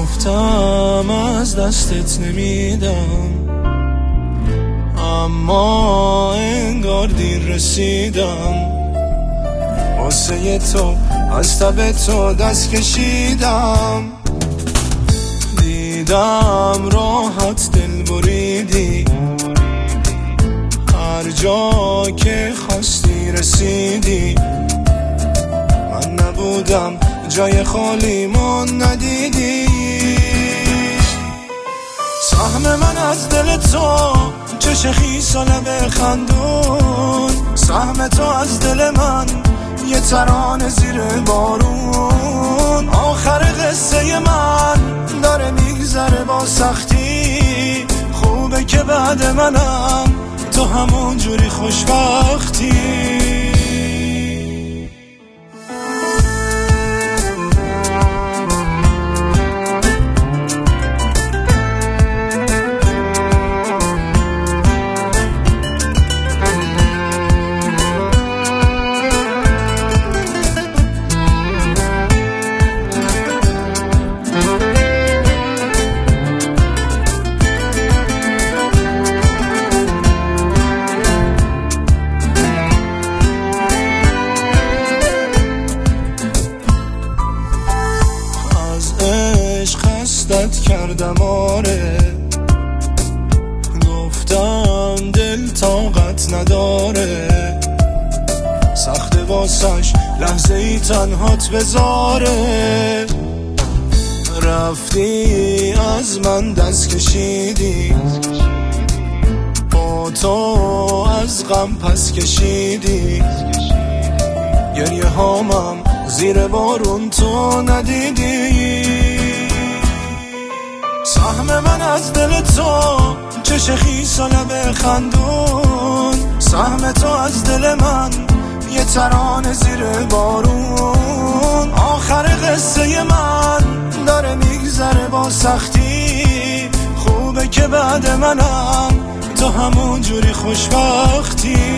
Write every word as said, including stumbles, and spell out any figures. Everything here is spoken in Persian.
گفتم از دستت نمیدم، اما انگار دیر رسیدم. واسه تو از تب تو دست کشیدم، دیدم راحت دل بریدی، هر جا که خواستی رسیدی. من نبودم جای خالی من ندیدی. سهم من از دل تو چش خیس و لب خندون، سهم تو از دل من یه ترانه زیر بارون. آخر قصه من داره میگذره با سختی، خوبه که بعد منم تو همون جوری خوشبختی. خستت کردم آره، گفتم دل طاقت نداره، سخت واسش لحظه ای تنهات بذاره. رفتی از من دست کشیدی، با تو از غم پس کشیدی. گریه هامم زیر بارون تو ندیدی. سهم من از دل تو چش خیس و لب خندون، سهم تو از دل من یه ترانه زیر بارون. آخر قصه من داره میگذره با سختی، خوبه که بعد منم تو همون جوری خوشبختی.